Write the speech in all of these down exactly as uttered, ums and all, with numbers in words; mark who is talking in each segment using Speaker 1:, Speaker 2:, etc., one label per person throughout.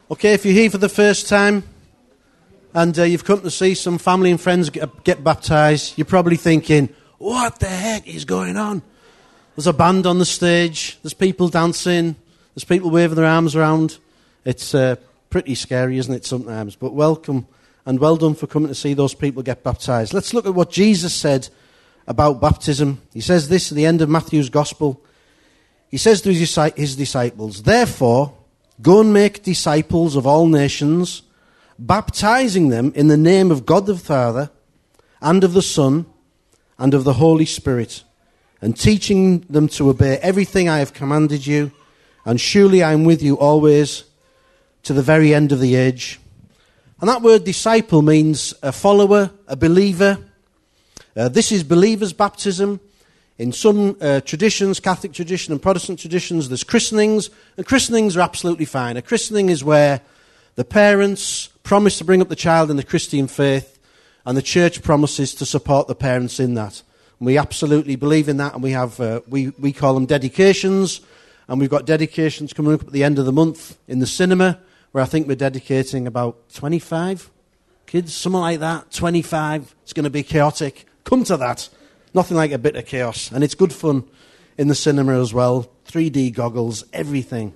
Speaker 1: Okay, if you're here for the first time and uh, you've come to see some family and friends get, get baptised, you're probably thinking, what the heck is going on? There's a band on the stage, there's people dancing, there's people waving their arms around. It's uh, pretty scary, isn't it, sometimes? But welcome and well done for coming to see those people get baptised. Let's look at what Jesus said about baptism. He says this at the end of Matthew's Gospel. He says to his disciples, "Therefore, go and make disciples of all nations, baptizing them in the name of God the Father, and of the Son, and of the Holy Spirit, and teaching them to obey everything I have commanded you, and surely I am with you always to the very end of the age." And that word disciple means a follower, a believer. Uh, this is believer's baptism. In some uh, traditions, Catholic tradition and Protestant traditions, there's christenings, and christenings are absolutely fine. A christening is where the parents promise to bring up the child in the Christian faith, and the church promises to support the parents in that. And we absolutely believe in that, and we have uh, we, we call them dedications, and we've got dedications coming up at the end of the month in the cinema, where I think we're dedicating about twenty-five kids, something like that, twenty-five. It's going to be chaotic. Come to that. Nothing like a bit of chaos. And it's good fun in the cinema as well. three D goggles, everything.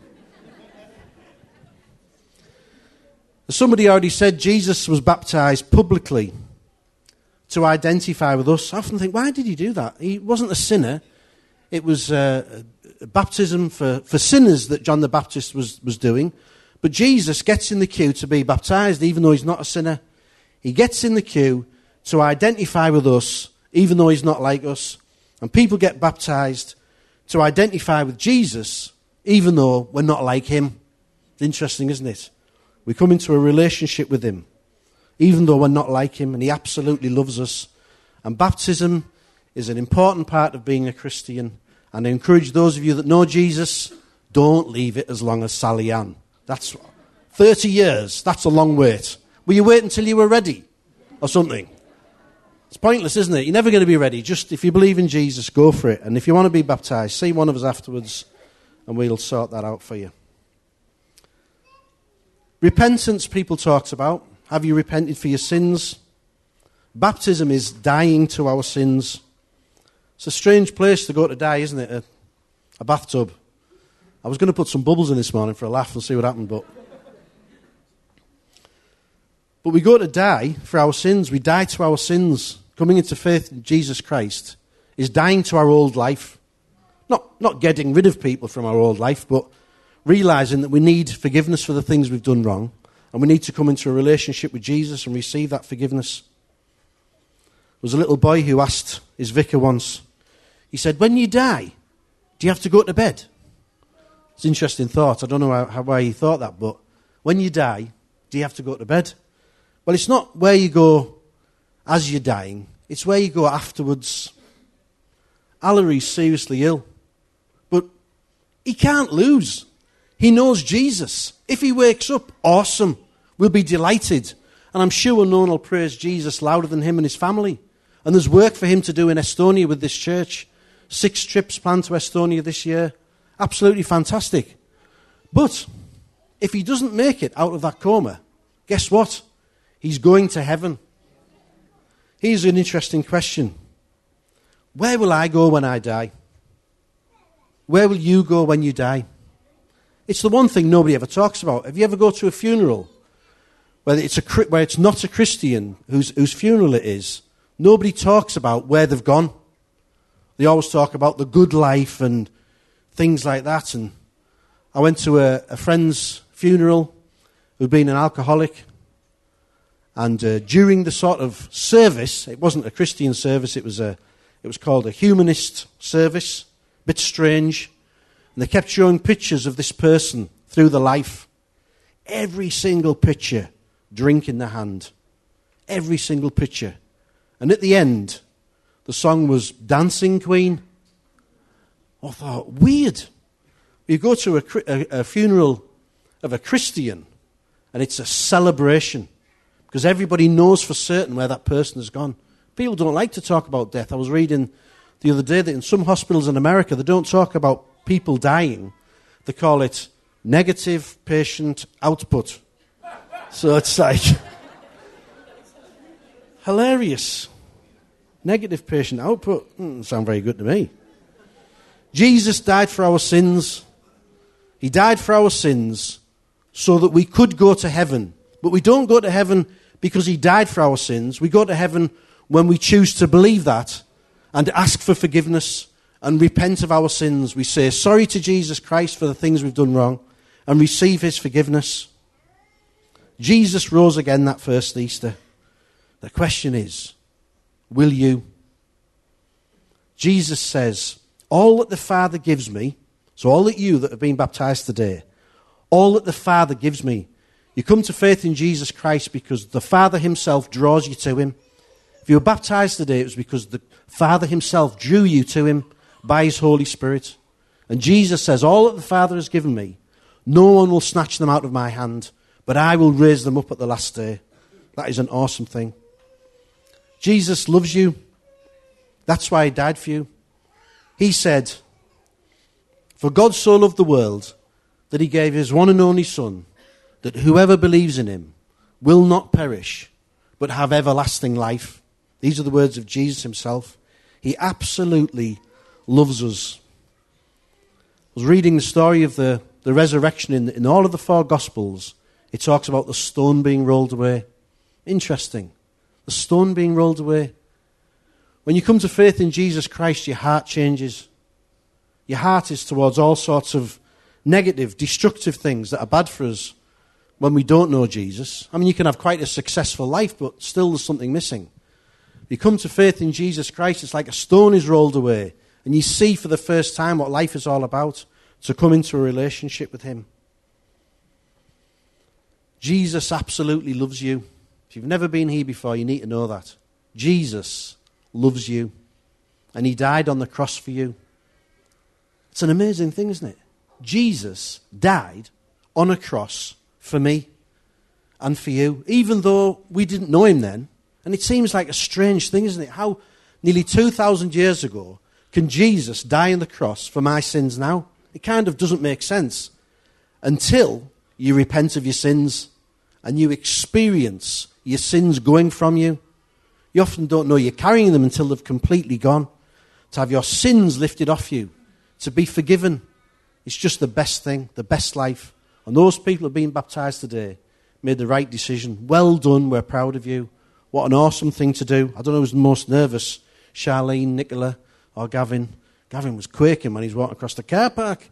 Speaker 1: Somebody already said Jesus was baptized publicly to identify with us. I often think, why did he do that? He wasn't a sinner. It was uh, a baptism for, for sinners that John the Baptist was, was doing. But Jesus gets in the queue to be baptized, even though he's not a sinner. He gets in the queue to identify with us, even though he's not like us. And people get baptized to identify with Jesus, even though we're not like him. It's interesting, isn't it? We come into a relationship with him, even though we're not like him, and he absolutely loves us. And baptism is an important part of being a Christian. And I encourage those of you that know Jesus, don't leave it as long as Sally Ann. That's thirty years. That's a long wait. Will you wait until you were ready or something? It's pointless, isn't it? You're never going to be ready. Just if you believe in Jesus, go for it. And if you want to be baptized, see one of us afterwards and we'll sort that out for you. Repentance, people talked about. Have you repented for your sins? Baptism is dying to our sins. It's a strange place to go to die, isn't it? A, a bathtub. I was going to put some bubbles in this morning for a laugh and see what happened, but... But we go to die for our sins. We die to our sins. Coming into faith in Jesus Christ is dying to our old life. Not, not getting rid of people from our old life, but realizing that we need forgiveness for the things we've done wrong, and we need to come into a relationship with Jesus and receive that forgiveness. There was a little boy who asked his vicar once, he said, "When you die, do you have to go to bed?" It's an interesting thought. I don't know how, how, why he thought that, but when you die, do you have to go to bed? Well, it's not where you go as you're dying. It's where you go afterwards. Alary's seriously ill, but he can't lose. He knows Jesus. If he wakes up, awesome. We'll be delighted. And I'm sure no one will praise Jesus louder than him and his family. And there's work for him to do in Estonia with this church. Six trips planned to Estonia this year. Absolutely fantastic. But if he doesn't make it out of that coma, guess what? He's going to heaven. Here's an interesting question. Where will I go when I die? Where will you go when you die? It's the one thing nobody ever talks about. Have you ever go to a funeral where it's, a, where it's not a Christian whose, whose funeral it is? Nobody talks about where they've gone. They always talk about the good life and things like that. And I went to a, a friend's funeral who'd been an alcoholic. And uh, during the sort of service, it wasn't a Christian service, it was a, it was called a humanist service, a bit strange. And they kept showing pictures of this person through the life. Every single picture, drink in the hand. Every single picture. And at the end, the song was Dancing Queen. I thought, weird. You go to a, a, a funeral of a Christian, and it's a celebration. Because everybody knows for certain where that person has gone. People don't like to talk about death. I was reading the other day that in some hospitals in America, they don't talk about people dying. They call it negative patient output. So it's like, hilarious. Negative patient output. Doesn't sound very good to me. Jesus died for our sins. He died for our sins so that we could go to heaven. But we don't go to heaven because he died for our sins. We go to heaven when we choose to believe that and ask for forgiveness and repent of our sins. We say sorry to Jesus Christ for the things we've done wrong and receive his forgiveness. Jesus rose again that first Easter. The question is, will you? Jesus says, all that the Father gives me, so all that you that have been baptized today, all that the Father gives me, you come to faith in Jesus Christ because the Father himself draws you to him. If you were baptized today, it was because the Father himself drew you to him by his Holy Spirit. And Jesus says, all that the Father has given me, no one will snatch them out of my hand, but I will raise them up at the last day. That is an awesome thing. Jesus loves you. That's why he died for you. He said, for God so loved the world that he gave his one and only Son, that whoever believes in him will not perish, but have everlasting life. These are the words of Jesus himself. He absolutely loves us. I was reading the story of the, the resurrection in, in all of the four Gospels. It talks about the stone being rolled away. Interesting. The stone being rolled away. When you come to faith in Jesus Christ, your heart changes. Your heart is towards all sorts of negative, destructive things that are bad for us when we don't know Jesus. I mean, you can have quite a successful life, but still there's something missing. You come to faith in Jesus Christ, it's like a stone is rolled away, and you see for the first time what life is all about, to come into a relationship with him. Jesus absolutely loves you. If you've never been here before, you need to know that. Jesus loves you, and he died on the cross for you. It's an amazing thing, isn't it? Jesus died on a cross for me and for you, even though we didn't know him then. And it seems like a strange thing, isn't it? How nearly two thousand years ago can Jesus die on the cross for my sins now? It kind of doesn't make sense until you repent of your sins and you experience your sins going from you. You often don't know you're carrying them until they've completely gone. To have your sins lifted off you, to be forgiven, it's just the best thing, the best life. And those people who have been baptized today made the right decision. Well done, we're proud of you. What an awesome thing to do. I don't know who was the most nervous, Charlene, Nicola, or Gavin. Gavin was quaking when he was walking across the car park.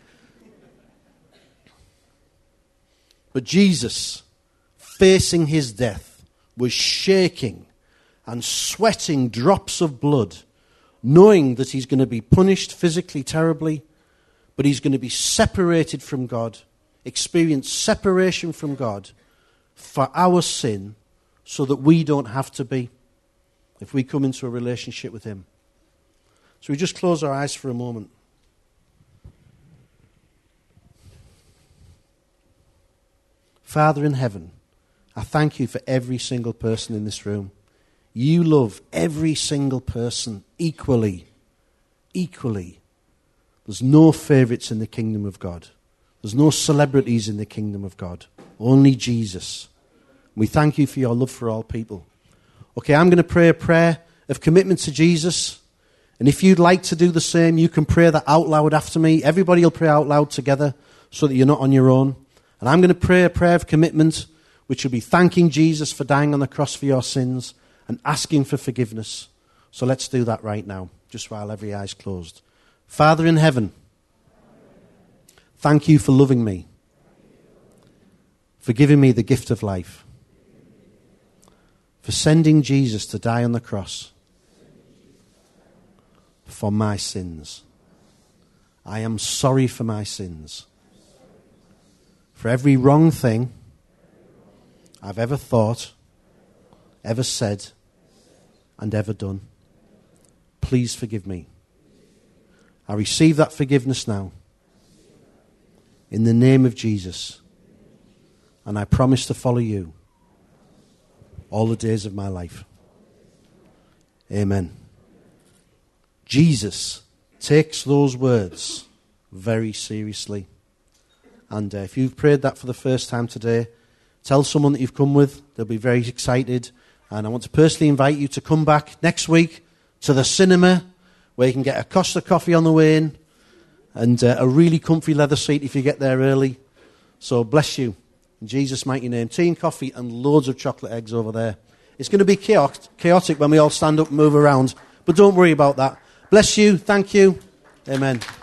Speaker 1: But Jesus, facing his death, was shaking and sweating drops of blood, knowing that he's going to be punished physically terribly, but he's going to be separated from God, experience separation from God for our sin, so that we don't have to be, if we come into a relationship with him. So we just close our eyes for a moment. Father in heaven, I thank you for every single person in this room. You love every single person equally. Equally. There's no favourites in the kingdom of God. There's no celebrities in the kingdom of God. Only Jesus. We thank you for your love for all people. Okay, I'm going to pray a prayer of commitment to Jesus. And if you'd like to do the same, you can pray that out loud after me. Everybody will pray out loud together so that you're not on your own. And I'm going to pray a prayer of commitment, which will be thanking Jesus for dying on the cross for your sins and asking for forgiveness. So let's do that right now, just while every eye's closed. Father in heaven, thank you for loving me, for giving me the gift of life, for sending Jesus to die on the cross for my sins. I am sorry for my sins, for every wrong thing I've ever thought, ever said, and ever done. Please forgive me. I receive that forgiveness now in the name of Jesus, and I promise to follow you all the days of my life. Amen. Jesus takes those words very seriously. And uh, if you've prayed that for the first time today, Tell someone that you've come with. They'll be very excited. And I want to personally invite you to come back next week to the cinema, where you can get a Costa coffee on the way in and uh, a really comfy leather seat if you get there early. So bless you. In Jesus' mighty name. Tea and coffee and loads of chocolate eggs over there. It's going to be chaotic when we all stand up and move around. But don't worry about that. Bless you. Thank you. Amen.